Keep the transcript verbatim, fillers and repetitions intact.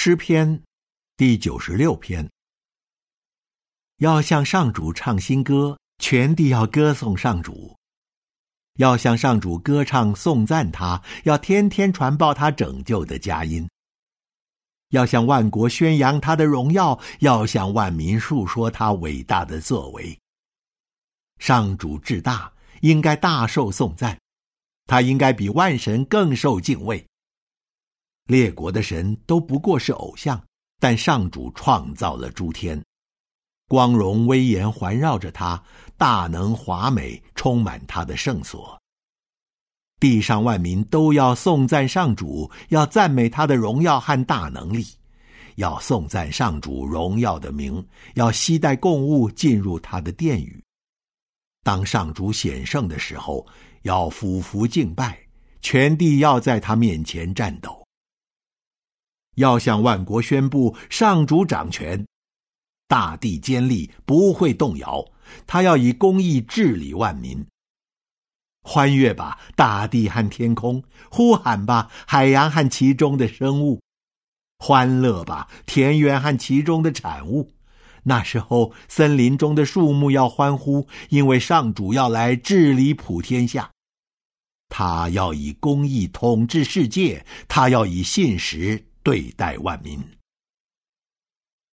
诗篇第九十六篇。要向上主唱新歌，全地要歌颂上主。要向上主歌唱颂赞他，要天天传报他拯救的佳音。要向万国宣扬他的荣耀，要向万民述说他伟大的作为。上主至大，应该大受颂赞，他应该比万神更受敬畏。列国的神都不过是偶像，但上主创造了诸天，光荣威严环绕着他，大能华美充满他的圣所。地上万民都要颂赞上主，要赞美他的荣耀和大能力，要颂赞上主荣耀的名，要携带供物进入他的殿宇。当上主显圣的时候，要俯伏敬拜，全地要在他面前战斗。要向万国宣布上主掌权，大地坚立，不会动摇，他要以公义治理万民。欢悦吧，大地和天空；呼喊吧，海洋和其中的生物；欢乐吧，田园和其中的产物。那时候，森林中的树木要欢呼，因为上主要来治理普天下。他要以公义统治世界，他要以信实对待万民。